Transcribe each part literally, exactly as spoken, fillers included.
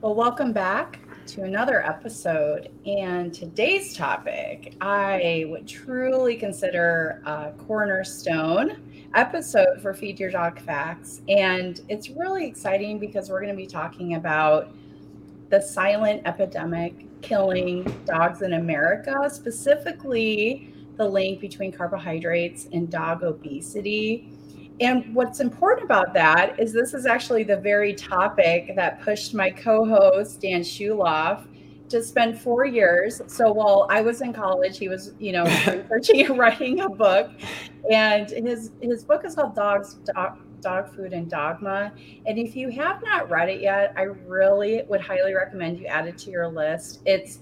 Well, welcome back to another episode. And today's topic, I would truly consider a cornerstone episode for Feed Your Dog Facts. And it's really exciting because we're going to be talking about the silent epidemic killing dogs in America, specifically the link between carbohydrates and dog obesity. And what's important about that is this is actually the very topic that pushed my co-host Dan Shuloff to spend four years. So while I was in college, he was, you know, researching and writing a book, and his his book is called Dogs, Dog, Dog Food and Dogma. And if you have not read it yet, I really would highly recommend you add it to your list. It's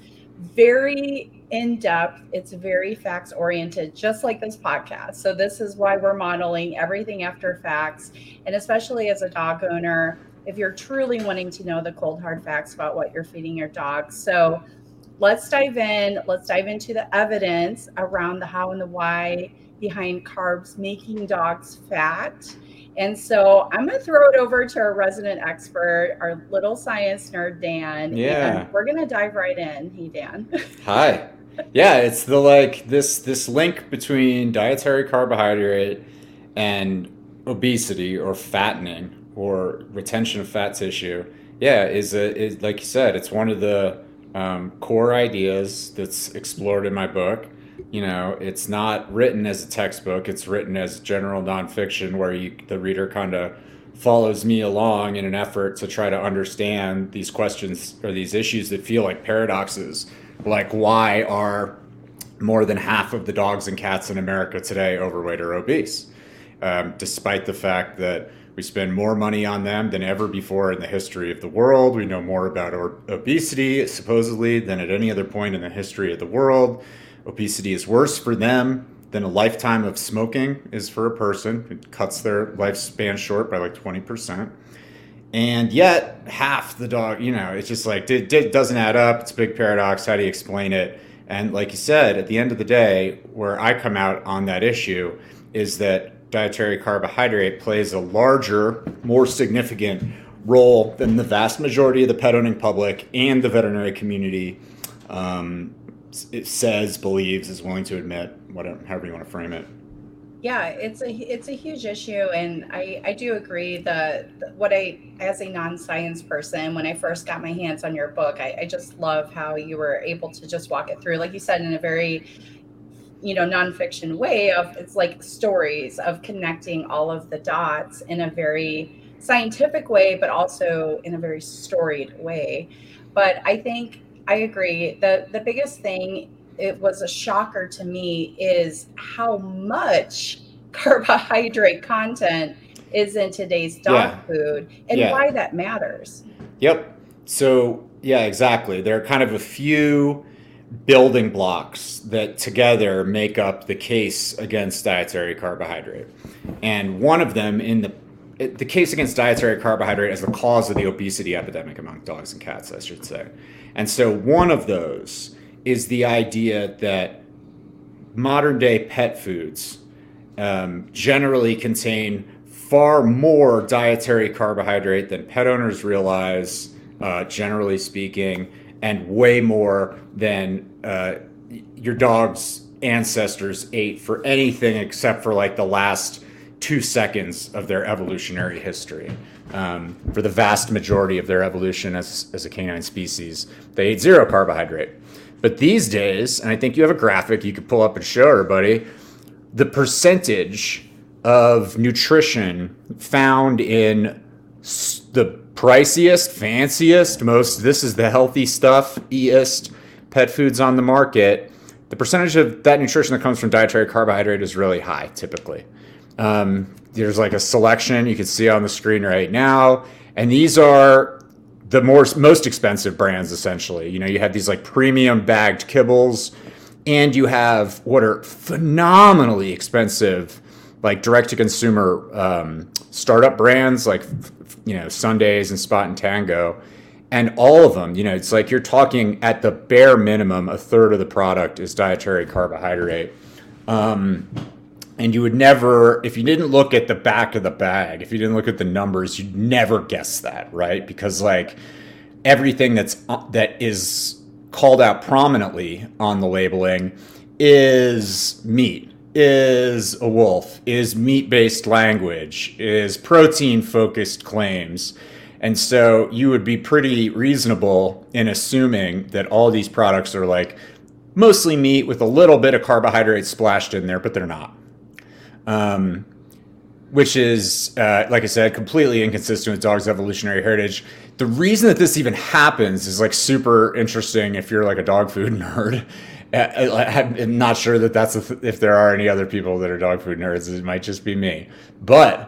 very in depth. It's very facts oriented, just like this podcast. So this is why we're modeling everything after facts. And especially as a dog owner, if you're truly wanting to know the cold hard facts about what you're feeding your dog. So let's dive in. Let's dive into the evidence around the how and the why behind carbs making dogs fat. And so I'm going to throw it over to our resident expert, our little science nerd, Dan. Yeah. And we're going to dive right in. Hey, Dan. Hi. Yeah, it's the like this this link between dietary carbohydrate and obesity or fattening or retention of fat tissue. Yeah, is a is like you said, it's one of the um, core ideas that's explored in my book. You know, it's not written as a textbook. It's written as general nonfiction where you, the reader kind of follows me along in an effort to try to understand these questions or these issues that feel like paradoxes. Like, why are more than half of the dogs and cats in America today overweight or obese? Um, despite the fact that we spend more money on them than ever before in the history of the world. We know more about obesity, supposedly, than at any other point in the history of the world. Obesity is worse for them than a lifetime of smoking is for a person. It cuts their lifespan short by like twenty percent. And yet, half the dog, you know, it's just like, it, it doesn't add up. It's a big paradox. How do you explain it? And like you said, at the end of the day, where I come out on that issue is that dietary carbohydrate plays a larger, more significant role than the vast majority of the pet owning public and the veterinary community um, it says, believes, is willing to admit, whatever, however you want to frame it. Yeah, it's a it's a huge issue, and I I do agree that what I, as a non-science person, when I first got my hands on your book, I, I just love how you were able to just walk it through, like you said, in a very, you know, nonfiction way of, it's like stories of connecting all of the dots in a very scientific way, but also in a very storied way. But I think I agree. The the biggest thing, it was a shocker to me, is how much carbohydrate content is in today's dog yeah. food and yeah. why that matters. Yep. So, yeah, exactly. There are kind of a few building blocks that together make up the case against dietary carbohydrate. And one of them in the the case against dietary carbohydrate as the cause of the obesity epidemic among dogs and cats, I should say. And so one of those is the idea that modern day pet foods um, generally contain far more dietary carbohydrate than pet owners realize, uh, generally speaking, and way more than uh, your dog's ancestors ate for anything except for like the last two seconds of their evolutionary history. Um, for the vast majority of their evolution as, as a canine species, they ate zero carbohydrate. But these days, and I think you have a graphic you could pull up and show everybody, the percentage of nutrition found in the priciest, fanciest, most, this is the healthy stuff, eest pet foods on the market, the percentage of that nutrition that comes from dietary carbohydrate is really high, typically. Um, there's like a selection you can see on the screen right now, and these are the more, most expensive brands, essentially. You know, you have these like premium bagged kibbles, and you have what are phenomenally expensive, like direct-to-consumer um, startup brands, like, you know, Sundays and Spot and Tango. And all of them, you know, it's like you're talking at the bare minimum, a third of the product is dietary carbohydrate. Um, and you would never, if you didn't look at the back of the bag, if you didn't look at the numbers, you'd never guess that, right? Because like everything that's that is called out prominently on the labeling is meat, is a wolf, is meat-based language, is protein-focused claims. And so you would be pretty reasonable in assuming that all these products are like mostly meat with a little bit of carbohydrates splashed in there, but they're not. Um, which is, uh, like I said, completely inconsistent with dog's evolutionary heritage. The reason that this even happens is like super interesting if you're like a dog food nerd. I'm not sure that that's a th- if there are any other people that are dog food nerds. It might just be me. But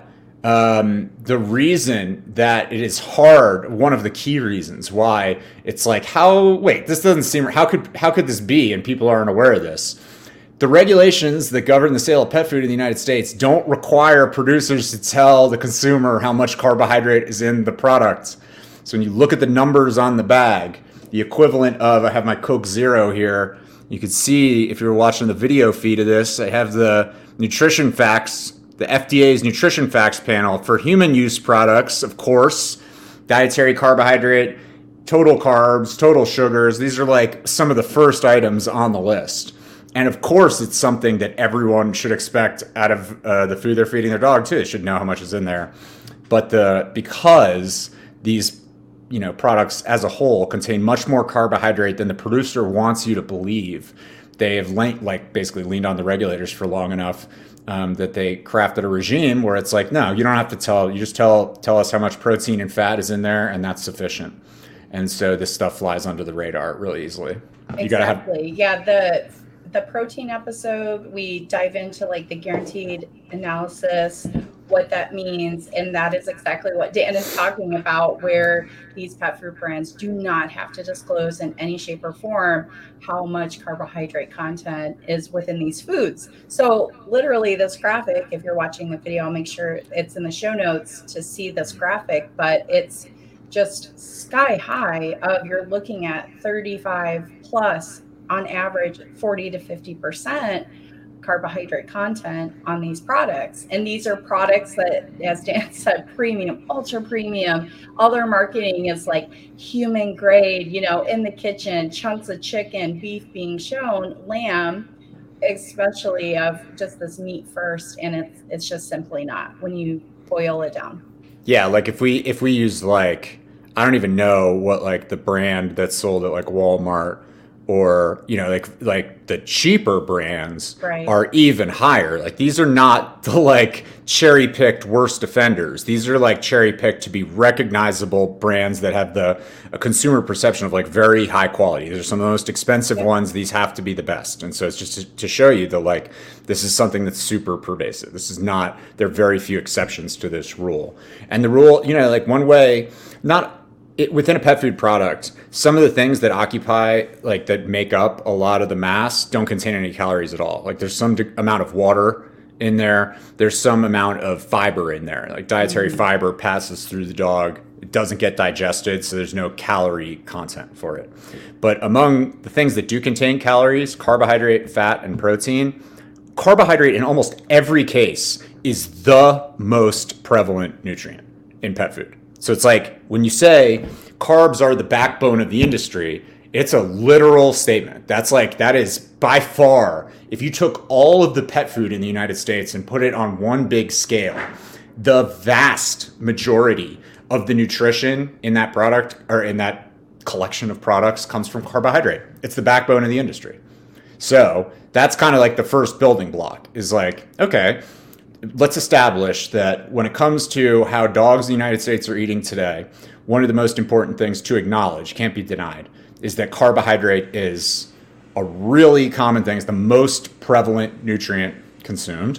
um, the reason that it is hard, one of the key reasons why it's like, how, wait, this doesn't seem, how could, how could this be? And people aren't aware of this. The regulations that govern the sale of pet food in the United States don't require producers to tell the consumer how much carbohydrate is in the product. So when you look at the numbers on the bag, the equivalent of, I have my Coke Zero here. You can see, if you're watching the video feed of this, I have the nutrition facts, the F D A's nutrition facts panel for human use products, of course, dietary carbohydrate, total carbs, total sugars. These are like some of the first items on the list. And of course, it's something that everyone should expect out of uh, the food they're feeding their dog too. They should know how much is in there. But the because these you know products as a whole contain much more carbohydrate than the producer wants you to believe, they have le- like basically leaned on the regulators for long enough um, that they crafted a regime where it's like, no, you don't have to tell. You just tell tell us how much protein and fat is in there, and that's sufficient. And so this stuff flies under the radar really easily. You exactly. gotta have yeah the. The protein episode, we dive into like the guaranteed analysis, what that means. And that is exactly what Dan is talking about, where these pet food brands do not have to disclose in any shape or form how much carbohydrate content is within these foods. So literally this graphic, if you're watching the video, I'll make sure it's in the show notes to see this graphic, but it's just sky high of you're looking at thirty-five plus on average forty to fifty percent carbohydrate content on these products. And these are products that, as Dan said, premium, ultra premium. All their marketing is like human grade, you know, in the kitchen, chunks of chicken, beef being shown, lamb, especially of just this meat first. And it's it's just simply not when you boil it down. Yeah, like if we if we use like, I don't even know what like the brand that's sold at like Walmart, or, you know, like like the cheaper brands right. are even higher. Like these are not the like cherry picked worst offenders. These are like cherry picked to be recognizable brands that have the a consumer perception of like very high quality. These are some of the most expensive yeah. ones. These have to be the best. And so it's just to, to show you that like this is something that's super pervasive. This is not, there are very few exceptions to this rule. And the rule, you know, like one way, not It, within a pet food product, some of the things that occupy, like that make up a lot of the mass, don't contain any calories at all. Like there's some de- amount of water in there. There's some amount of fiber in there. Like dietary mm-hmm. fiber passes through the dog. It doesn't get digested, so there's no calorie content for it. But among the things that do contain calories, carbohydrate, fat, and protein, carbohydrate in almost every case is the most prevalent nutrient in pet food. So it's like when you say carbs are the backbone of the industry, it's a literal statement. That's like, that is by far, if you took all of the pet food in the United States and put it on one big scale, the vast majority of the nutrition in that product or in that collection of products comes from carbohydrate. It's the backbone of the industry. So that's kind of like the first building block is like, okay, let's establish that when it comes to how dogs in the United States are eating today, one of the most important things to acknowledge, can't be denied, is that carbohydrate is a really common thing. It's the most prevalent nutrient consumed,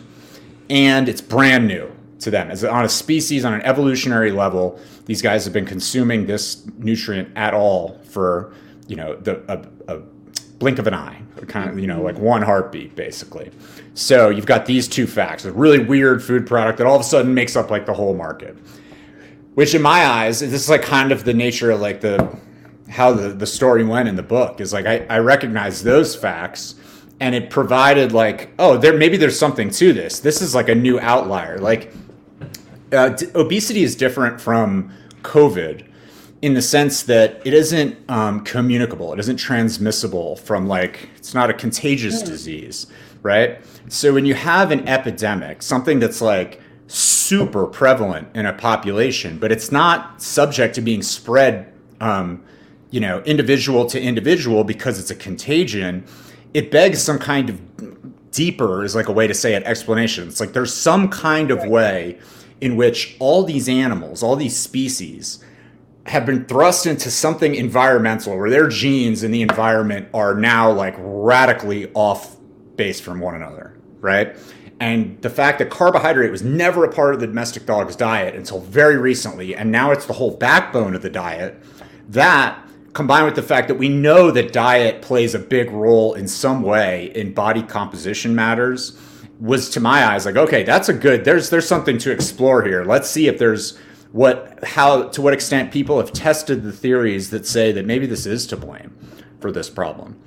and it's brand new to them. As on a species, on an evolutionary level, these guys have been consuming this nutrient at all for, you know, the a, a blink of an eye, kind of, you know, like one heartbeat, basically. So you've got these two facts, a really weird food product that all of a sudden makes up like the whole market, which in my eyes, this is like kind of the nature of like the, how the, the story went in the book is like, I, I recognize those facts and it provided like, oh, there, maybe there's something to this. This is like a new outlier. Like uh, d- obesity is different from COVID in the sense that it isn't um, communicable. It isn't transmissible from like, it's not a contagious mm. disease, right? So when you have an epidemic, something that's like super prevalent in a population, but it's not subject to being spread, um, you know, individual to individual because it's a contagion, it begs some kind of deeper is like a way to say it explanation. It's like there's some kind of way in which all these animals, all these species have been thrust into something environmental where their genes in the environment are now like radically off base from one another, right? And the fact that carbohydrate was never a part of the domestic dog's diet until very recently, and now it's the whole backbone of the diet, that combined with the fact that we know that diet plays a big role in some way in body composition matters, was to my eyes like, okay, that's a good, there's there's something to explore here. Let's see if there's what, how, to what extent people have tested the theories that say that maybe this is to blame for this problem.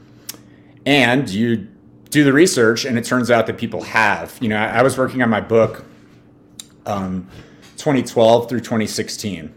And you do the research and it turns out that people have. You know, I, I was working on my book um, twenty twelve through twenty sixteen.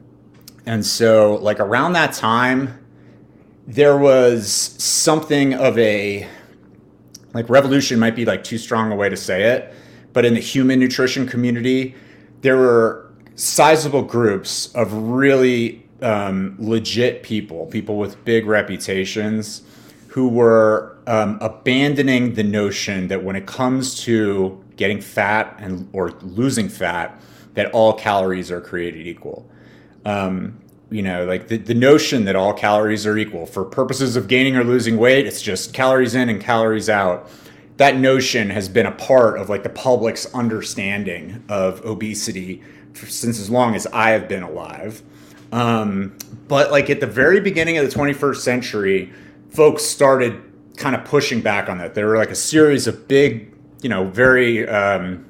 And so like around that time, there was something of a, like revolution might be like too strong a way to say it, but in the human nutrition community, there were sizable groups of really um, legit people, people with big reputations who were um, abandoning the notion that when it comes to getting fat and or losing fat, that all calories are created equal. Um, you know, like the, the notion that all calories are equal for purposes of gaining or losing weight, it's just calories in and calories out. That notion has been a part of like the public's understanding of obesity for, since as long as I have been alive. Um, but like at the very beginning of the twenty-first century, folks started kind of pushing back on that. There were like a series of big, you know, very um,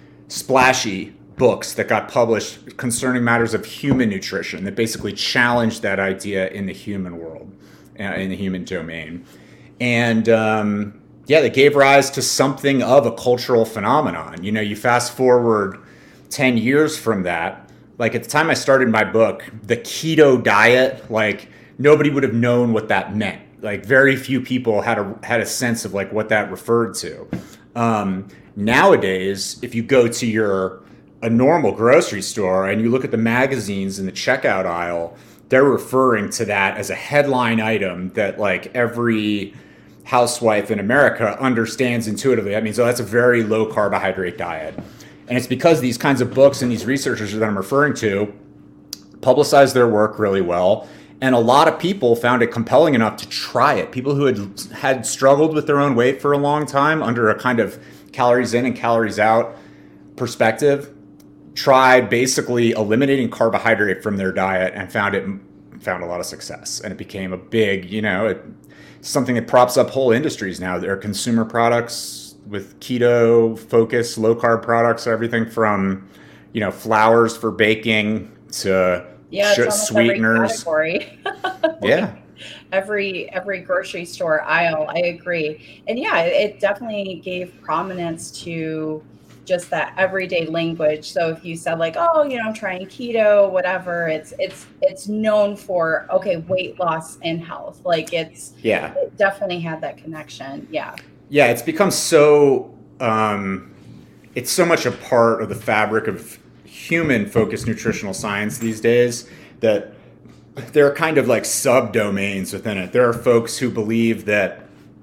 splashy books that got published concerning matters of human nutrition that basically challenged that idea in the human world, uh, in the human domain. And um, yeah, they gave rise to something of a cultural phenomenon. You know, you fast forward ten years from that, like at the time I started my book, the keto diet, like nobody would have known what that meant. Like very few people had a had a sense of like what that referred to. Um, nowadays, if you go to your a normal grocery store and you look at the magazines in the checkout aisle, they're referring to that as a headline item that like every housewife in America understands intuitively. That means, oh, that's a very low carbohydrate diet. And it's because these kinds of books and these researchers that I'm referring to publicize their work really well. And a lot of people found it compelling enough to try it. People who had had struggled with their own weight for a long time under a kind of calories in and calories out perspective tried basically eliminating carbohydrate from their diet and found it found a lot of success. And it became a big, you know, it, something that props up whole industries now. There are consumer products with keto focus, low carb products, everything from, you know, flours for baking to yeah, sh- sweeteners. Every yeah. Every every grocery store aisle, I agree. And yeah, it definitely gave prominence to just that everyday language. So if you said like, oh, you know, I'm trying keto, whatever, it's it's it's known for, okay, weight loss and health. Like it's yeah, it definitely had that connection. Yeah. Yeah, it's become so um, it's so much a part of the fabric of human focused nutritional science these days that there are kind of like subdomains within it. There are folks who believe that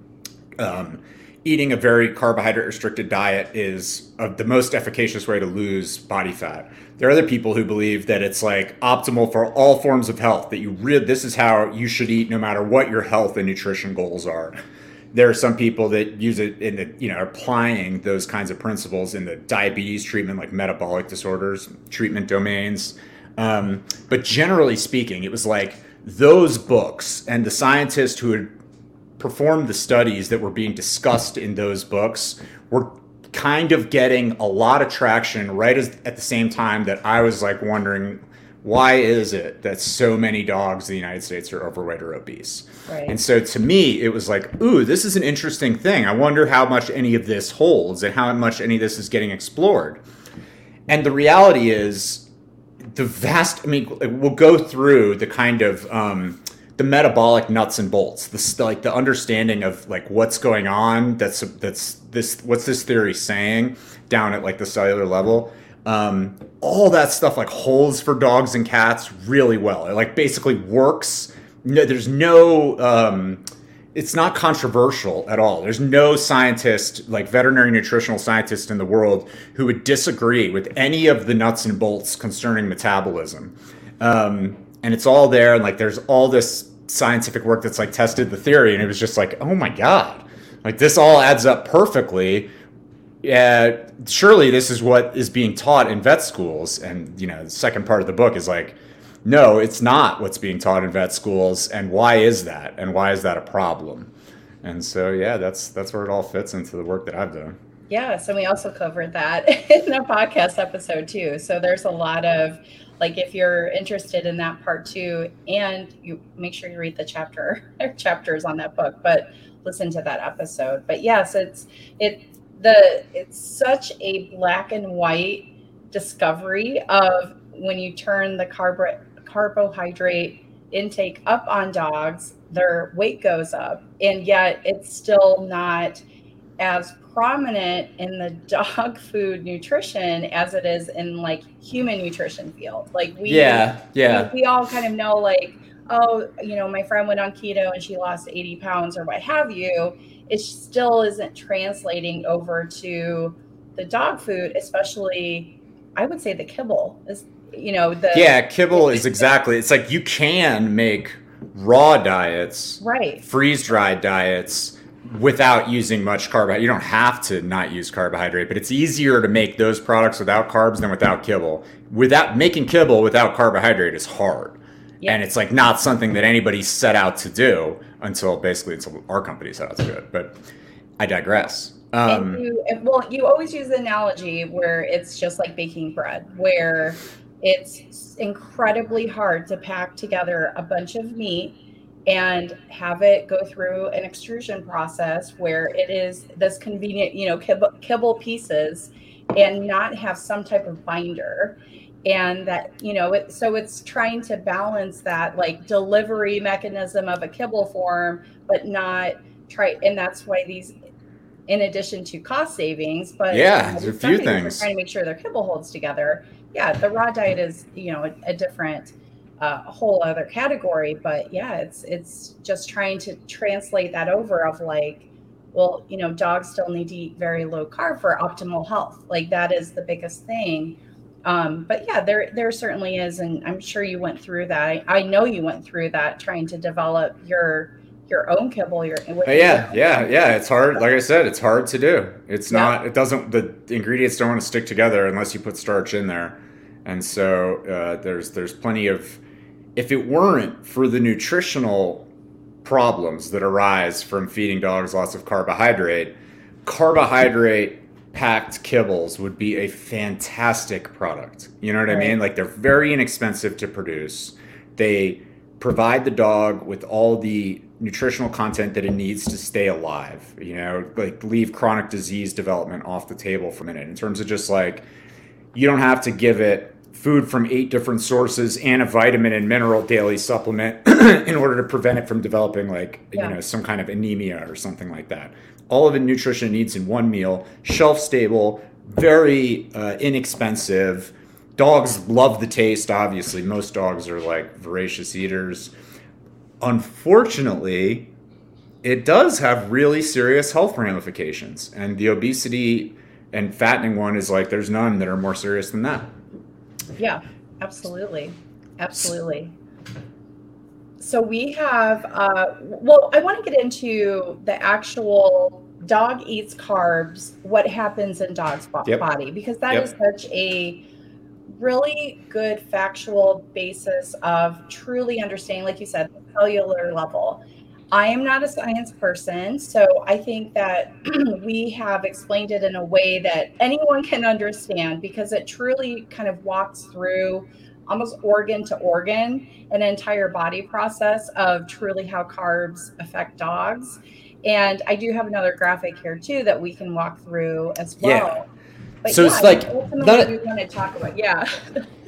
um, eating a very carbohydrate restricted diet is uh, the most efficacious way to lose body fat. There are other people who believe that it's like optimal for all forms of health, that you re- this is how you should eat no matter what your health and nutrition goals are. There are some people that use it in the, you know, applying those kinds of principles in the diabetes treatment, like metabolic disorders, treatment domains. Um, but generally speaking, it was like those books and the scientists who had performed the studies that were being discussed in those books were kind of getting a lot of traction right as, at the same time that I was like wondering, why is it that so many dogs in the United States are overweight or obese? Right. And so to me, it was like, ooh, this is an interesting thing. I wonder how much any of this holds and how much any of this is getting explored. And the reality is the vast, I mean, we'll go through the kind of, um, the metabolic nuts and bolts, the like the understanding of like what's going on. That's that's this. What's this theory saying down at like the cellular level? Um, all that stuff like holds for dogs and cats really well. It like basically works. No, there's no. Um, it's not controversial at all. There's no scientist, like veterinary nutritional scientist in the world, who would disagree with any of the nuts and bolts concerning metabolism. Um, and it's all there, and like there's all this scientific work that's like tested the theory, and it was just like, oh my god, like this all adds up perfectly. Yeah, surely this is what is being taught in vet schools. And you know, the second part of the book is like, no, it's not what's being taught in vet schools, and why is that, and why is that a problem? And so yeah, that's that's where it all fits into the work that I've done. Yes, and we also covered that in a podcast episode too. So there's a lot of, like, if you're interested in that part too, and you make sure you read the chapter or chapters on that book, but listen to that episode. But yes, it's it the it's such a black and white discovery of when you turn the carb carbohydrate intake up on dogs, their weight goes up, and yet it's still not as prominent in the dog food nutrition as it is in like human nutrition field. Like we, yeah, yeah, we, we all kind of know, like, oh, you know, my friend went on keto and she lost eighty pounds or what have you. It still isn't translating over to the dog food, especially, I would say the kibble is, you know, the yeah, kibble is exactly. It's like you can make raw diets, right, freeze-dried diets, without using much carbohydrate. You don't have to not use carbohydrate, but it's easier to make those products without carbs than without kibble. Without making kibble without carbohydrate is hard. Yep. And it's like not something that anybody set out to do until basically until our company set out to do it. But I digress. Um, and you, well, you always use the analogy where it's just like baking bread, where it's incredibly hard to pack together a bunch of meat and have it go through an extrusion process where it is this convenient, you know, kibble, kibble pieces, and not have some type of binder. And that, you know, it, so it's trying to balance that like delivery mechanism of a kibble form, but not try. And that's why these, in addition to cost savings, but yeah, there's a few things trying to make sure their kibble holds together. Yeah, the raw diet is, you know, a, a different Uh, a whole other category, but yeah, it's it's just trying to translate that over of like, well, you know, dogs still need to eat very low carb for optimal health. Like that is the biggest thing. Um, but yeah, there there certainly is, and I'm sure you went through that. I, I know you went through that trying to develop your your own kibble. Your oh, yeah, yeah, yeah. It's hard. Like I said, it's hard to do. It's yeah. not. It doesn't. The ingredients don't want to stick together unless you put starch in there, and so uh, there's there's plenty of. If it weren't for the nutritional problems that arise from feeding dogs lots of carbohydrate, carbohydrate packed kibbles would be a fantastic product. You know what right. I mean? Like they're very inexpensive to produce. They provide the dog with all the nutritional content that it needs to stay alive, you know, like leave chronic disease development off the table for a minute in terms of just like, you don't have to give it food from eight different sources and a vitamin and mineral daily supplement in order to prevent it from developing like, yeah. you know, some kind of anemia or something like that. All of the nutrition it needs in one meal, shelf stable, very uh, inexpensive. Dogs love the taste, obviously. Most dogs are like voracious eaters. Unfortunately, it does have really serious health ramifications. And the obesity and fattening one is like, there's none that are more serious than that. Yeah, absolutely. Absolutely. So we have, uh, well, I want to get into the actual dog eats carbs, what happens in dog's yep. body, because that yep. is such a really good factual basis of truly understanding, like you said, the cellular level. I am not a science person, so I think that we have explained it in a way that anyone can understand, because it truly kind of walks through almost organ to organ, an entire body process of truly how carbs affect dogs. And I do have another graphic here too that we can walk through as well. Yeah. But so yeah, it's like ultimately we want to talk about, yeah.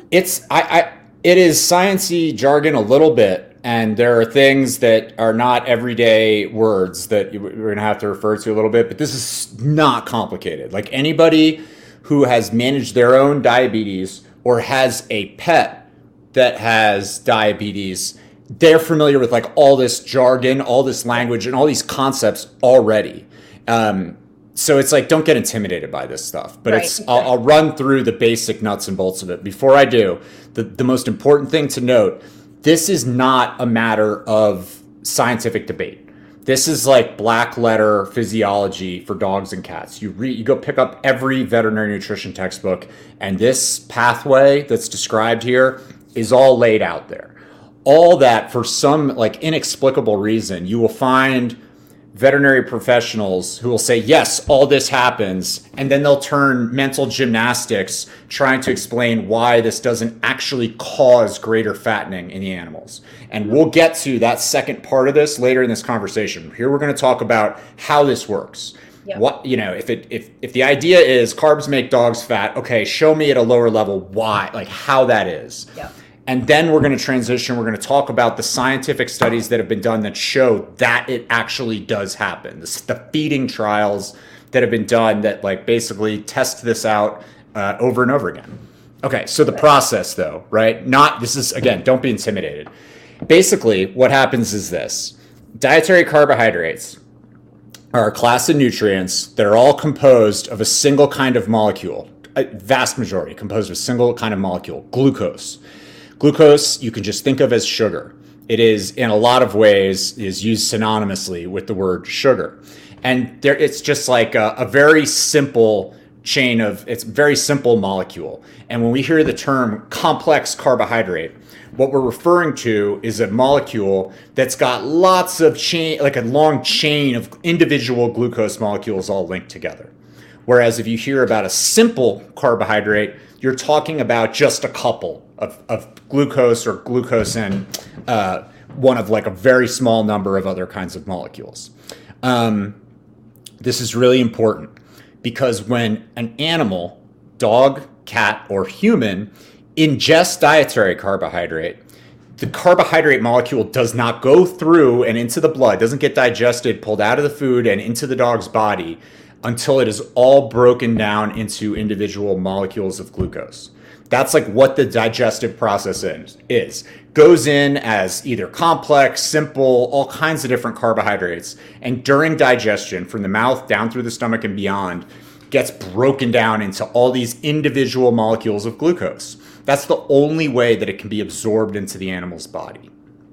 It's I, I it is sciencey jargon a little bit, and there are things that are not everyday words that we're going to have to refer to a little bit. But this is not complicated. Like anybody who has managed their own diabetes or has a pet that has diabetes, they're familiar with like all this jargon, all this language, and all these concepts already. Um, So it's like, don't get intimidated by this stuff. But right, it's exactly. I'll, I'll run through the basic nuts and bolts of it. Before I do, the, the most important thing to note, this is not a matter of scientific debate. This is like black letter physiology for dogs and cats. You read, you go pick up every veterinary nutrition textbook, and this pathway that's described here is all laid out there. All that, for some like inexplicable reason, you will find veterinary professionals who will say, yes, all this happens, and then they'll turn mental gymnastics trying to explain why this doesn't actually cause greater fattening in the animals. And we'll get to that second part of this later in this conversation. Here we're going to talk about how this works. Yep. What, you know, if it if if the idea is carbs make dogs fat, okay, show me at a lower level why, like how that is. Yep. And then we're going to transition. We're going to talk about the scientific studies that have been done that show that it actually does happen. This, the feeding trials that have been done that like basically test this out uh, over and over again. Okay, so the process though, right? Not, this is, again, don't be intimidated. Basically, what happens is this. Dietary carbohydrates are a class of nutrients that are all composed of a single kind of molecule, a vast majority composed of a single kind of molecule, glucose. Glucose, you can just think of as sugar. It is, in a lot of ways, is used synonymously with the word sugar. And there, it's just like a, a very simple chain of, it's a very simple molecule. And when we hear the term complex carbohydrate, what we're referring to is a molecule that's got lots of chain, like a long chain of individual glucose molecules all linked together. Whereas if you hear about a simple carbohydrate, you're talking about just a couple of, of glucose or glucose and uh, one of like a very small number of other kinds of molecules. Um, this is really important because when an animal, dog, cat, or human ingests dietary carbohydrate, the carbohydrate molecule does not go through and into the blood, doesn't get digested, pulled out of the food and into the dog's body until it is all broken down into individual molecules of glucose. That's like what the digestive process is, is. Goes in as either complex, simple, all kinds of different carbohydrates. And during digestion, from the mouth down through the stomach and beyond, gets broken down into all these individual molecules of glucose. That's the only way that it can be absorbed into the animal's body.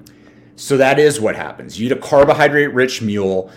So that is what happens. You eat a carbohydrate-rich mule,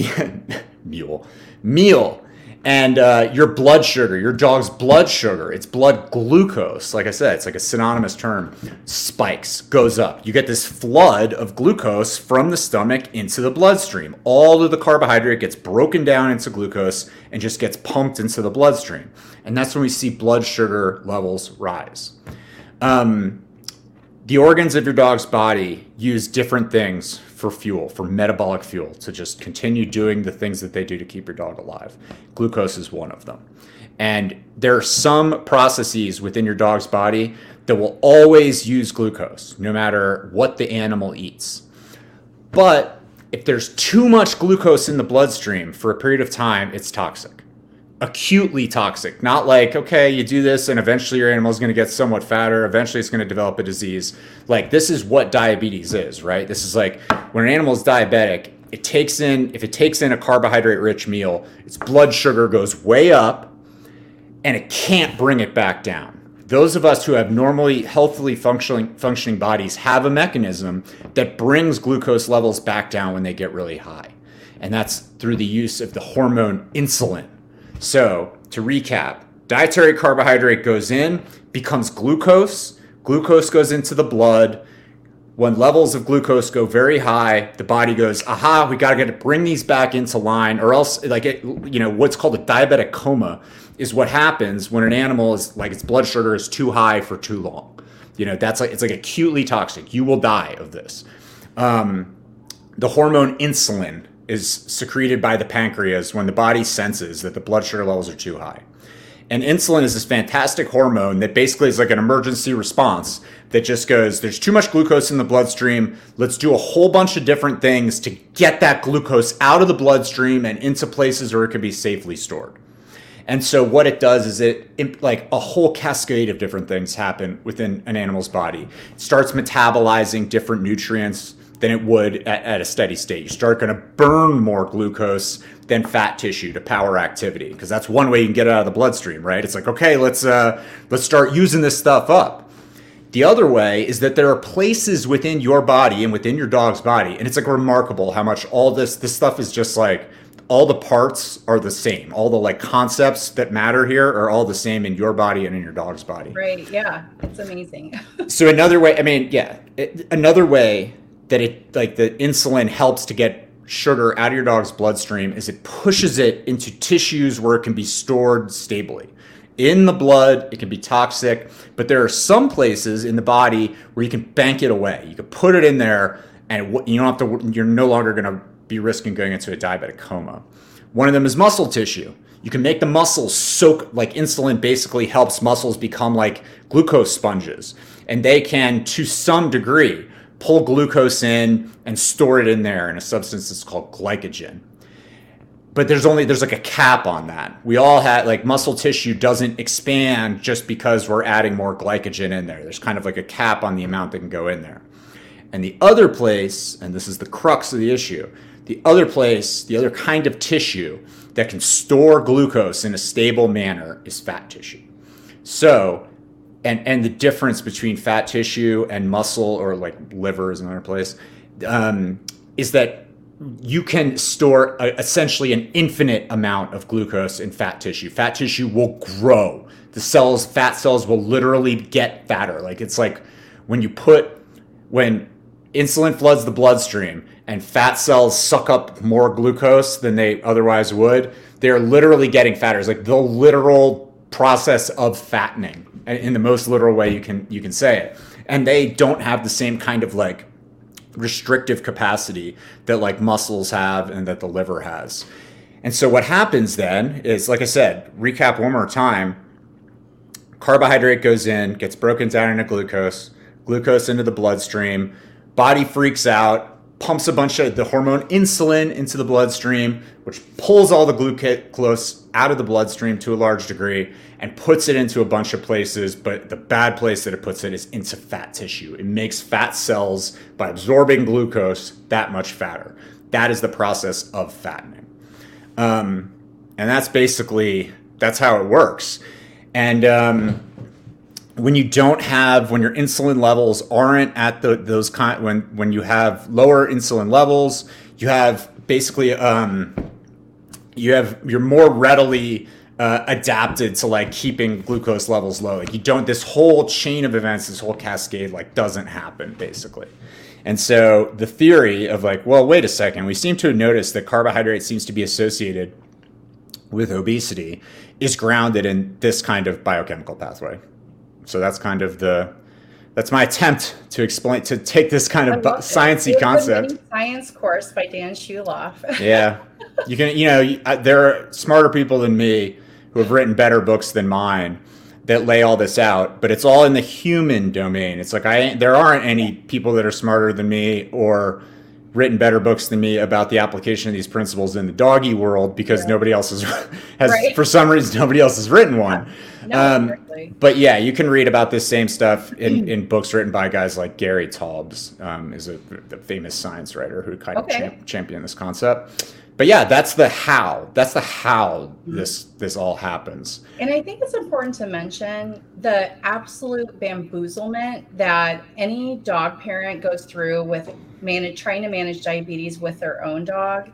mule, meal, and uh, your blood sugar, your dog's blood sugar, its blood glucose, like I said, it's like a synonymous term, spikes, goes up. You get this flood of glucose from the stomach into the bloodstream. All of the carbohydrate gets broken down into glucose and just gets pumped into the bloodstream. And that's when we see blood sugar levels rise. Um, the organs of your dog's body use different things for fuel, for metabolic fuel, to just continue doing the things that they do to keep your dog alive. Glucose is one of them. And there are some processes within your dog's body that will always use glucose, no matter what the animal eats. But if there's too much glucose in the bloodstream for a period of time, it's toxic. Acutely toxic. Not like, okay, you do this and eventually your animal is going to get somewhat fatter. Eventually it's going to develop a disease. Like, this is what diabetes is, right? This is like when an animal is diabetic, it takes in, if it takes in a carbohydrate rich meal, its blood sugar goes way up and it can't bring it back down. Those of us who have normally healthily functioning, functioning bodies have a mechanism that brings glucose levels back down when they get really high. And that's through the use of the hormone insulin. So, to recap, dietary carbohydrate goes in, becomes glucose. Glucose goes into the blood. When levels of glucose go very high, the body goes, aha, we got to get to bring these back into line, or else, like, it, you know, what's called a diabetic coma is what happens when an animal is, like, its blood sugar is too high for too long. You know, that's like, it's like acutely toxic. You will die of this. Um, the hormone insulin is secreted by the pancreas when the body senses that the blood sugar levels are too high. And insulin is this fantastic hormone that basically is like an emergency response that just goes, there's too much glucose in the bloodstream. Let's do a whole bunch of different things to get that glucose out of the bloodstream and into places where it can be safely stored. And so what it does is it, like a whole cascade of different things happen within an animal's body. It starts metabolizing different nutrients than it would at, at a steady state. You start going to burn more glucose than fat tissue to power activity, because that's one way you can get it out of the bloodstream, right? It's like, okay, let's uh, let's start using this stuff up. The other way is that there are places within your body and within your dog's body, and it's like remarkable how much all this this stuff is just like, all the parts are the same. All the like concepts that matter here are all the same in your body and in your dog's body. Right. Yeah. It's amazing. So another way, I mean, yeah, it, another way that it, like the insulin helps to get sugar out of your dog's bloodstream is it pushes it into tissues where it can be stored stably. In the blood, it can be toxic, but there are some places in the body where you can bank it away. You can put it in there and it, you don't have to, you're no longer going to be risking going into a diabetic coma. One of them is muscle tissue. You can make the muscles soak, like insulin basically helps muscles become like glucose sponges. And they can, to some degree, pull glucose in and store it in there in a substance that's called glycogen. But there's only, there's like a cap on that. We all had, like muscle tissue doesn't expand just because we're adding more glycogen in there. There's kind of like a cap on the amount that can go in there. And the other place, and this is the crux of the issue, the other place, the other kind of tissue that can store glucose in a stable manner is fat tissue. So, and and the difference between fat tissue and muscle, or like liver is another place, um, is that you can store a, essentially an infinite amount of glucose in fat tissue. Fat tissue will grow. The cells, fat cells will literally get fatter. Like it's like when you put, when insulin floods the bloodstream and fat cells suck up more glucose than they otherwise would, they're literally getting fatter. It's like the literal process of fattening, in the most literal way you can you can say it. And they don't have the same kind of like restrictive capacity that like muscles have and that the liver has. And so what happens then is, like I said, recap one more time, carbohydrate goes in, gets broken down into glucose, glucose into the bloodstream, body freaks out, pumps a bunch of the hormone insulin into the bloodstream, which pulls all the glucose out of the bloodstream to a large degree and puts it into a bunch of places. But the bad place that it puts it is into fat tissue. It makes fat cells, by absorbing glucose, that much fatter. That is the process of fattening. Um, and that's basically, that's how it works. And um, when you don't have, when your insulin levels aren't at the, those kind, when, when you have lower insulin levels, you have basically, um, you have, you're more readily uh, adapted to like keeping glucose levels low. Like you don't, this whole chain of events, this whole cascade, like doesn't happen basically. And so the theory of like, well, wait a second, we seem to have noticed that carbohydrate seems to be associated with obesity, is grounded in this kind of biochemical pathway. So that's kind of the, that's my attempt to explain, to take this kind of sciencey concept. A science course by Dan Shuloff. Yeah. You can, you know, there are smarter people than me who have written better books than mine that lay all this out, but it's all in the human domain. It's like, I, there aren't any people that are smarter than me or written better books than me about the application of these principles in the doggy world, because right. nobody else has, has right. for some reason, nobody else has written one. No, um, exactly. But yeah, you can read about this same stuff in, in books written by guys like Gary Taubes, um, is a, a famous science writer who kind okay. of champ, championed this concept. But yeah, that's the how. That's the how this this all happens. And I think it's important to mention the absolute bamboozlement that any dog parent goes through with manage, trying to manage diabetes with their own dog.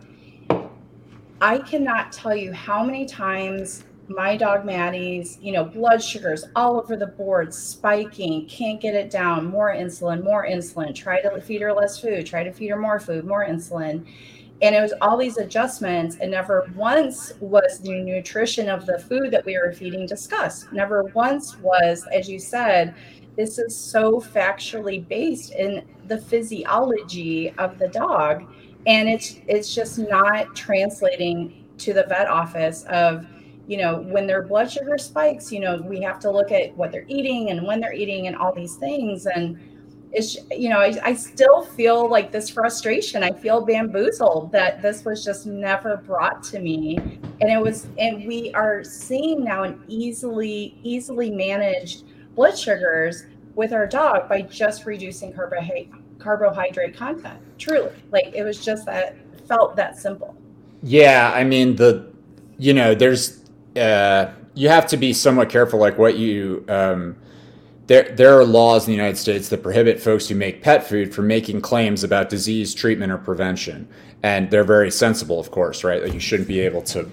I cannot tell you how many times my dog Maddie's, you know, blood sugars all over the board, spiking, can't get it down, more insulin, more insulin, try to feed her less food, try to feed her more food, more insulin. And it was all these adjustments, and never once was the nutrition of the food that we were feeding discussed. Never once was, as you said, this is so factually based in the physiology of the dog. And it's it's just not translating to the vet office of, you know, when their blood sugar spikes, you know, we have to look at what they're eating and when they're eating and all these things. And it's, you know, I, I still feel like this frustration. I feel bamboozled that this was just never brought to me. And it was, and we are seeing now an easily, easily managed blood sugars with our dog by just reducing carbohydrate carbohydrate content. Truly, like it was just that felt that simple. Yeah, I mean the, you know, there's uh, you have to be somewhat careful, like what you. Um, There, there are laws in the United States that prohibit folks who make pet food from making claims about disease, treatment, or prevention. And they're very sensible, of course, right? Like you shouldn't be able to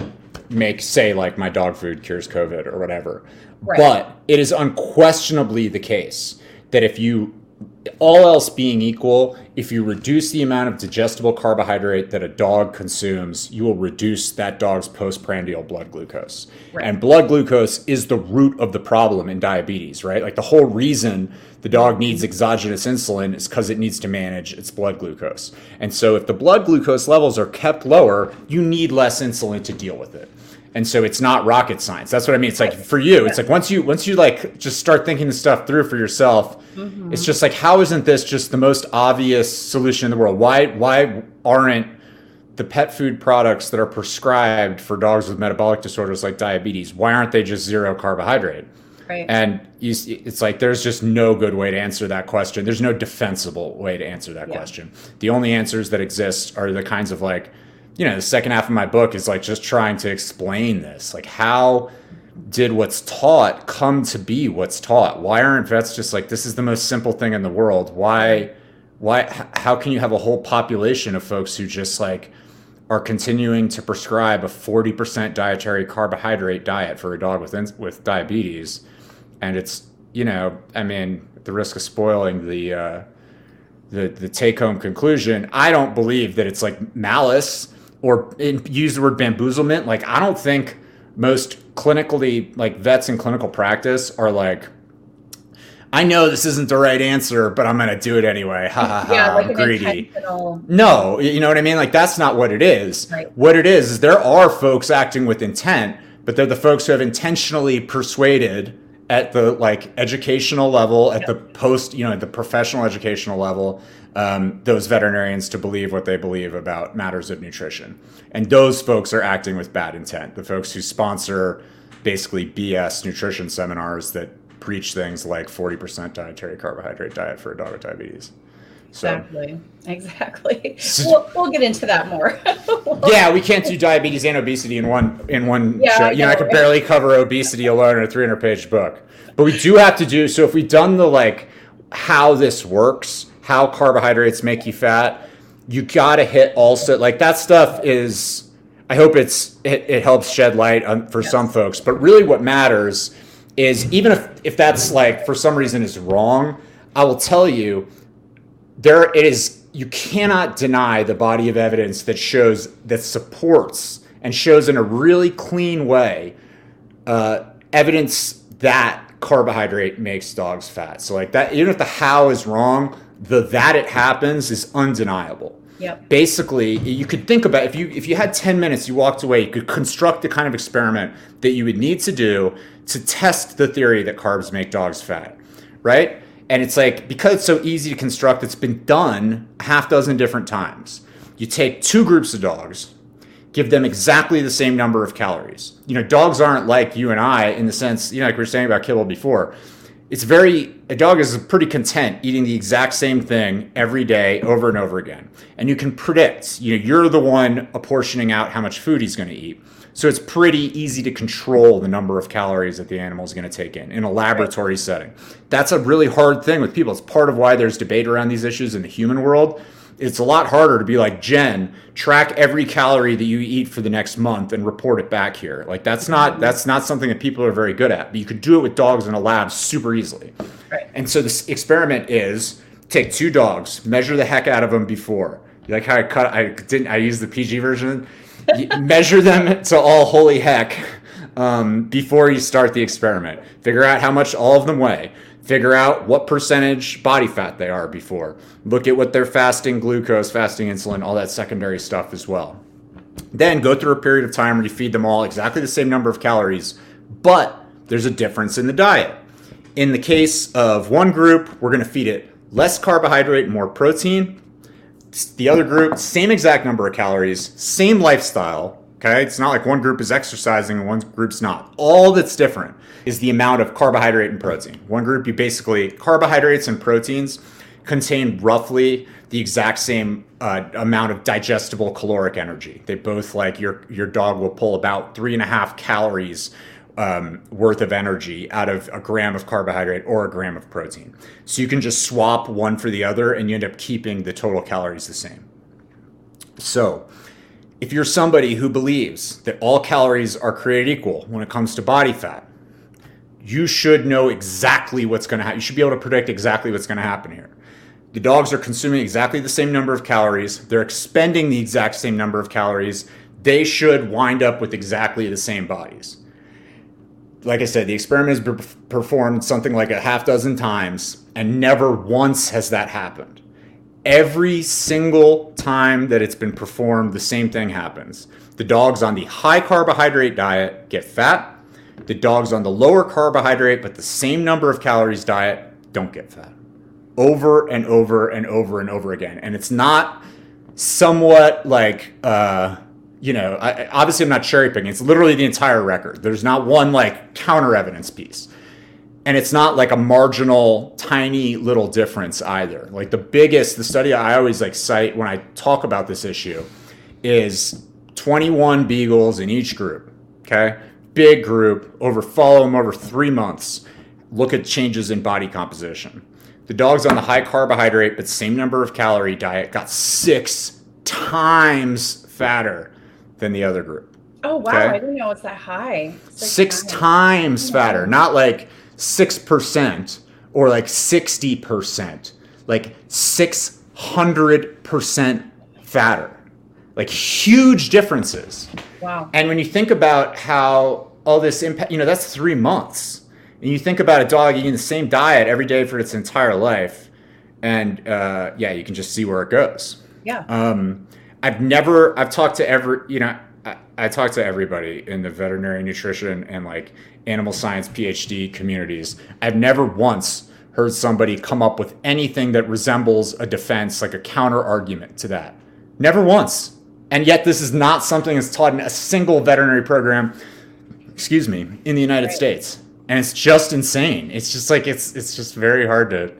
make, say, like my dog food cures COVID or whatever. Right. But it is unquestionably the case that if you, all else being equal, if you reduce the amount of digestible carbohydrate that a dog consumes, you will reduce that dog's postprandial blood glucose. Right. And blood glucose is the root of the problem in diabetes, right? Like the whole reason the dog needs exogenous insulin is because it needs to manage its blood glucose. And so if the blood glucose levels are kept lower, you need less insulin to deal with it. And so it's not rocket science. That's what I mean. It's like for you, it's like once you once you like just start thinking the stuff through for yourself, mm-hmm. It's just like, how isn't this just the most obvious solution in the world? Why why aren't the pet food products that are prescribed for dogs with metabolic disorders like diabetes, why aren't they just zero carbohydrate? Right. And you, it's like there's just no good way to answer that question. There's no defensible way to answer that yeah. question. The only answers that exist are the kinds of like, you know, the second half of my book is like just trying to explain this. Like, how did what's taught come to be what's taught? Why aren't vets just like, this is the most simple thing in the world? Why, why, how can you have a whole population of folks who just like are continuing to prescribe a forty percent dietary carbohydrate diet for a dog with, with diabetes? And it's, you know, I mean, at the risk of spoiling the, uh, the, the take home conclusion, I don't believe that it's like malice. Or in, use the word bamboozlement. Like, I don't think most clinically, like vets in clinical practice are like, I know this isn't the right answer, but I'm going to do it anyway. Ha ha ha, yeah, like I'm greedy. No, you know what I mean? Like, that's not what it is. Right. What it is, is there are folks acting with intent, but they're the folks who have intentionally persuaded at the like educational level, at yep. the post, you know, the professional educational level, um, those veterinarians to believe what they believe about matters of nutrition. And those folks are acting with bad intent. The folks who sponsor basically B S nutrition seminars that preach things like forty percent dietary carbohydrate diet for a dog with diabetes. So, exactly. Exactly. We'll, we'll get into that more. Yeah, we can't do diabetes and obesity in one in one yeah, show. I You know, know, I could right? barely cover obesity alone in a three hundred page book. But we do have to do, so if we've done the like how this works, how carbohydrates make you fat, you got to hit also, like that stuff is, I hope it's it, it helps shed light on, for yes. some folks. But really what matters is, even if, if that's like for some reason is wrong, I will tell you, there it is, you cannot deny the body of evidence that shows, that supports and shows in a really clean way uh, evidence that carbohydrate makes dogs fat. So like that, even if the how is wrong, the that it happens is undeniable. Yep. Basically, you could think about, if you if you had ten minutes, you walked away, you could construct the kind of experiment that you would need to do to test the theory that carbs make dogs fat, right? And it's like, because it's so easy to construct, it's been done a half dozen different times. You take two groups of dogs, give them exactly the same number of calories. You know, dogs aren't like you and I in the sense, you know, like we were saying about kibble before. It's very, a dog is pretty content eating the exact same thing every day over and over again. And you can predict, you know, you're the one apportioning out how much food he's going to eat. So it's pretty easy to control the number of calories that the animal is going to take in, in a laboratory setting. That's a really hard thing with people. It's part of why there's debate around these issues in the human world. It's a lot harder to be like, Jen, track every calorie that you eat for the next month and report it back here. Like that's not that's not something that people are very good at. But you could do it with dogs in a lab super easily. Right. And so this experiment is take two dogs, measure the heck out of them before. You like how I cut? I didn't. I used the P G version. Measure them to all holy heck um, before you start the experiment. Figure out how much all of them weigh. Figure out what percentage body fat they are before. Look at what their fasting glucose, fasting insulin, all that secondary stuff as well. Then go through a period of time where you feed them all exactly the same number of calories, but there's a difference in the diet. In the case of one group, we're going to feed it less carbohydrate, more protein. The other group, same exact number of calories, same lifestyle. Okay, it's not like one group is exercising and one group's not. All that's different is the amount of carbohydrate and protein. One group, you basically, carbohydrates and proteins contain roughly the exact same uh, amount of digestible caloric energy. They both, like, your your dog will pull about three and a half calories um, worth of energy out of a gram of carbohydrate or a gram of protein. So you can just swap one for the other and you end up keeping the total calories the same. So if you're somebody who believes that all calories are created equal when it comes to body fat, you should know exactly what's going to happen. You should be able to predict exactly what's going to happen here. The dogs are consuming exactly the same number of calories. They're expending the exact same number of calories. They should wind up with exactly the same bodies. Like I said, the experiment has been performed something like a half dozen times, and never once has that happened. Every single time that it's been performed, the same thing happens. The dogs on the high carbohydrate diet get fat. The dogs on the lower carbohydrate but the same number of calories diet don't get fat. Over and over and over and over again. And it's not somewhat like, uh, you know, I, obviously I'm not cherry picking. It's literally the entire record. There's not one like counter evidence piece. And it's not like a marginal, tiny little difference either. Like the biggest, the study I always like cite when I talk about this issue is twenty-one beagles in each group, okay? Big group, over follow them over three months. Look at changes in body composition. The dogs on the high carbohydrate but same number of calorie diet got six times fatter than the other group. Oh, wow. Okay? I didn't know it's that high. Six, six times, times fatter, not like six percent or like sixty percent, like six hundred percent fatter, like huge differences. Wow. And when you think about how all this impact, you know, that's three months. And you think about a dog eating the same diet every day for its entire life. And uh, yeah, you can just see where it goes. Yeah. Um, I've never, I've talked to every, you know, I, I talk to everybody in the veterinary nutrition and like animal science PhD communities. I've never once heard somebody come up with anything that resembles a defense, like a counter argument to that. Never once. And yet this is not something that's taught in a single veterinary program, excuse me, in the United Right. States. And it's just insane. It's just like, it's it's just very hard to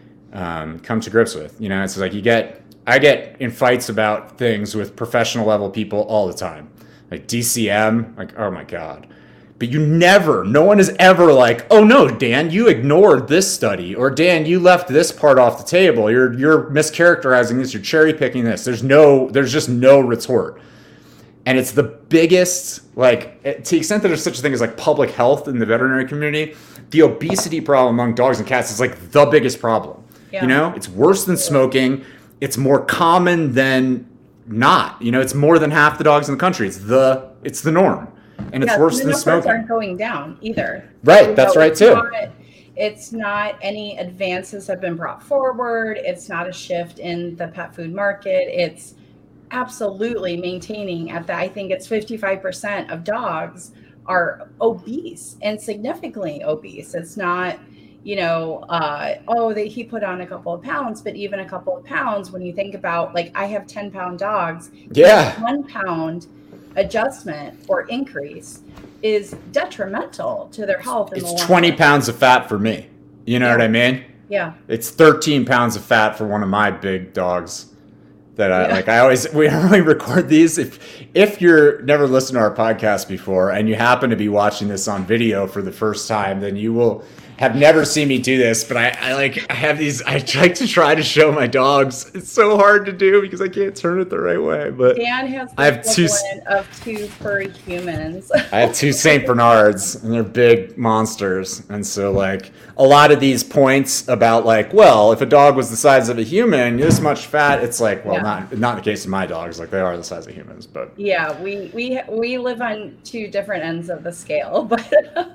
um, come to grips with. You know, it's like you get, I get in fights about things with professional level people all the time. Like D C M, like, oh my God. But you never, no one is ever like, oh no, Dan, you ignored this study. Or Dan, you left this part off the table. You're you're mischaracterizing this, you're cherry picking this. There's no, there's just no retort. And it's the biggest, like, to the extent that there's such a thing as like public health in the veterinary community, the obesity problem among dogs and cats is like the biggest problem. Yeah. You know, it's worse than smoking. It's more common than not. You know, it's more than half the dogs in the country. It's the, it's the norm. And it's yeah, worse the than numbers smoking. aren't going down either. Right, that's So right it's too. Not, it's not any advances have been brought forward. It's not a shift in the pet food market. It's absolutely maintaining at that. I think it's fifty-five percent of dogs are obese and significantly obese. It's not, you know, uh, oh, they, he put on a couple of pounds, but even a couple of pounds, when you think about, like, I have ten pound dogs. Yeah. One pound adjustment or increase is detrimental to their health. In the It's long twenty run. pounds of fat for me. You know Yeah. what I mean? Yeah. It's thirteen pounds of fat for one of my big dogs. That I Yeah. like. I always we only record these if if you're never listened to our podcast before and you happen to be watching this on video for the first time, then you will have never seen me do this. But I, I like I have these. I like to try to show my dogs. It's so hard to do because I can't turn it the right way. But Dan has the I have two- equivalent of two furry humans. I have two Saint Bernards, and they're big monsters. And so, like, a lot of these points about, like, well, if a dog was the size of a human, this much fat, it's like, well, Yeah. not not the case of my dogs. Like, they are the size of humans, but Yeah, we we we live on two different ends of the scale, but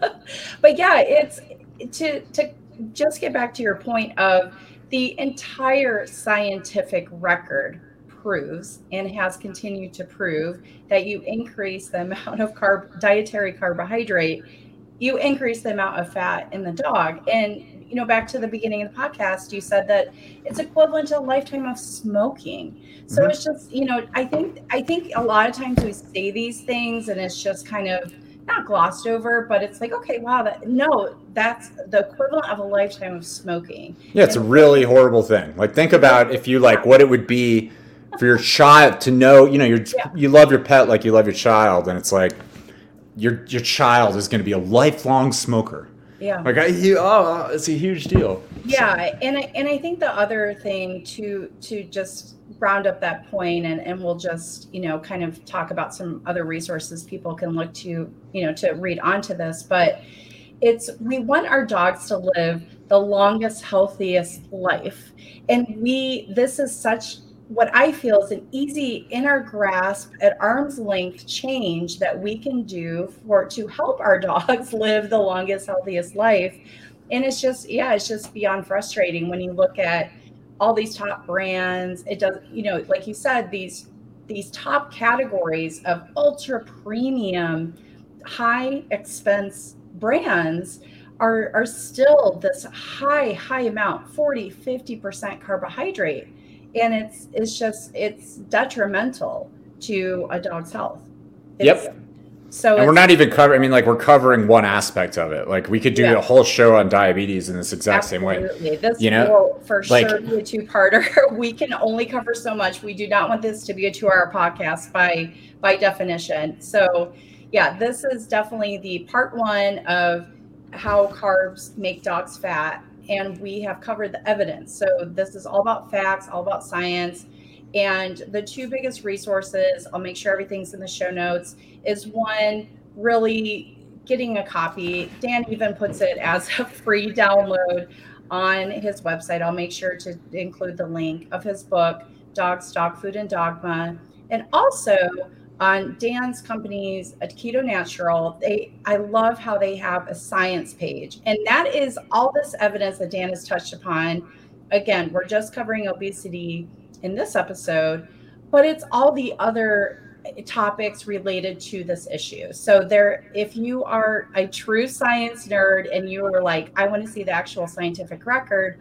but yeah, it's to to just get back to your point of the entire scientific record proves and has continued to prove that you increase the amount of carb dietary carbohydrate, you increase the amount of fat in the dog. And, you know, back to the beginning of the podcast, you said that it's equivalent to a lifetime of smoking. So mm-hmm. it's just, you know, I think, I think a lot of times we say these things and it's just kind of not glossed over, but it's like, okay, wow, that, no, that's the equivalent of a lifetime of smoking. Yeah, it's and, a really horrible thing. Like, think about if you like what it would be for your child to know, you know, you're, yeah. you love your pet like you love your child, and it's like, your your child is going to be a lifelong smoker. Yeah. Like, I, you, oh, it's a huge deal. Yeah, so. and I and I think the other thing to to just round up that point, and and we'll just, you know, kind of talk about some other resources people can look to, you know, to read onto this. But it's, we want our dogs to live the longest, healthiest life, and we this is such. What I feel is an easy, in our grasp, at arm's length change that we can do for to help our dogs live the longest, healthiest life. And it's just, yeah, it's just beyond frustrating when you look at all these top brands. It does, you know, like you said, these these top categories of ultra premium, high expense brands are are still this high, high amount, forty, fifty percent carbohydrate. And it's it's just it's detrimental to a dog's health. It's, yep. So and we're not even covering. I mean, like, we're covering one aspect of it. Like, we could do yeah. a whole show on diabetes in this exact Absolutely. same way. This you know, will for like, sure be a two-parter. We can only cover so much. We do not want this to be a two-hour podcast by by definition. So, yeah, this is definitely the part one of how carbs make dogs fat. And we have covered the evidence. So this is all about facts, all about science. And the two biggest resources, I'll make sure everything's in the show notes, is one, really getting a copy. Dan even puts it as a free download on his website. I'll make sure to include the link of his book, Dogs, Dog Food, and Dogma. And also on Dan's company's Keto Natural, they I love how they have a science page. And that is all this evidence that Dan has touched upon. Again, we're just covering obesity in this episode, but it's all the other topics related to this issue. So there, if you are a true science nerd and you are like, I want to see the actual scientific record,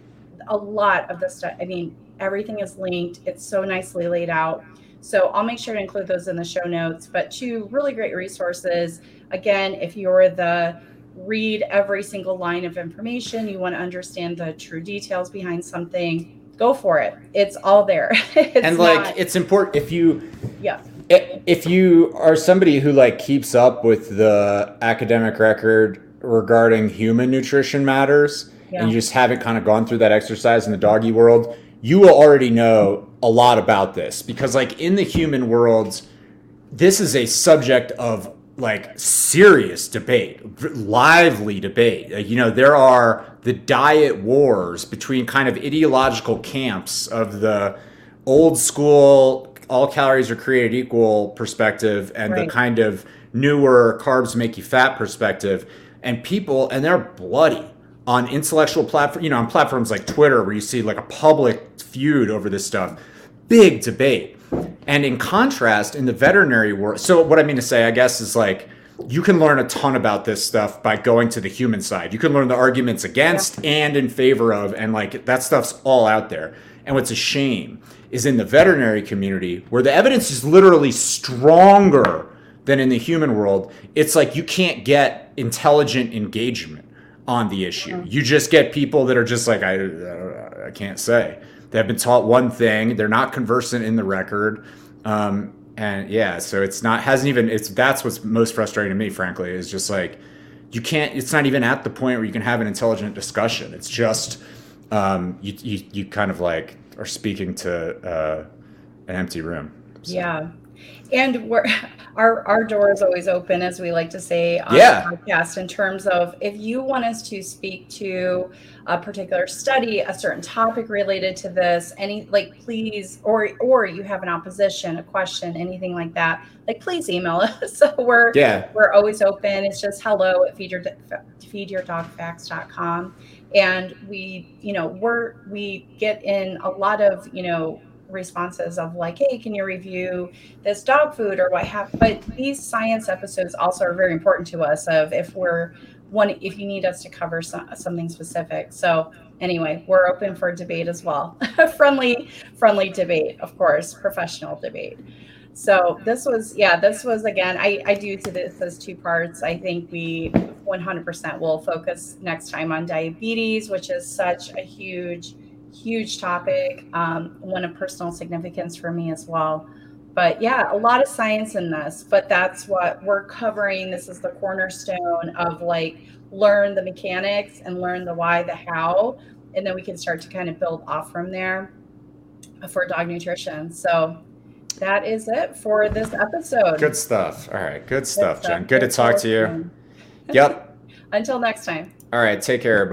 a lot of the stuff, I mean, everything is linked. It's so nicely laid out. So I'll make sure to include those in the show notes. But two really great resources. Again, if you're the read every single line of information, you want to understand the true details behind something, go for it. It's all there. It's and like, not, it's important if you, yeah. if you are somebody who like keeps up with the academic record regarding human nutrition matters, yeah. and you just haven't kind of gone through that exercise in the doggy world, you will already know a lot about this, because like in the human world, this is a subject of like serious debate, lively debate. Like, you know, there are the diet wars between kind of ideological camps of the old school, all calories are created equal perspective, and right. the kind of newer carbs make you fat perspective. And people, and they're bloody on intellectual platform, you know, on platforms like Twitter, where you see like a public feud over this stuff. Big debate. And in contrast, in the veterinary world, so what I mean to say, I guess, is like, you can learn a ton about this stuff by going to the human side. You can learn the arguments against yeah. and in favor of, and like that stuff's all out there. And what's a shame is in the veterinary community, where the evidence is literally stronger than in the human world, it's like you can't get intelligent engagement on the issue. You just get people that are just like, I, I can't say. They've been taught one thing. They're not conversant in the record. Um, and yeah, so it's not, hasn't even, it's, that's what's most frustrating to me, frankly, is just like, you can't, it's not even at the point where you can have an intelligent discussion. It's just, um, you, you, you kind of like are speaking to uh, an empty room. So. Yeah. And we're, our our door is always open, as we like to say on yeah. the podcast, in terms of if you want us to speak to a particular study, a certain topic related to this, any like please, or or you have an opposition, a question, anything like that, like please email us. So we're yeah. we're always open. It's just hello at feed your feed your dog facts dot com. And we, you know, we're we get in a lot of, you know, responses of like, hey, can you review this dog food or what have, but these science episodes also are very important to us of if we're one, if you need us to cover some, something specific. So anyway, we're open for debate as well. friendly, friendly debate, of course, professional debate. So this was, yeah, this was, again, I, I do to this as two parts. I think we one hundred percent will focus next time on diabetes, which is such a huge, huge topic, um, one of personal significance for me as well. But yeah, a lot of science in this, but that's what we're covering. This is the cornerstone of like, learn the mechanics and learn the why, the how, and then we can start to kind of build off from there for dog nutrition. So that is it for this episode. Good stuff. All right. Good, good stuff, stuff, Jen. Good, good to talk to you. Yep. Until next time. All right. Take care, everybody.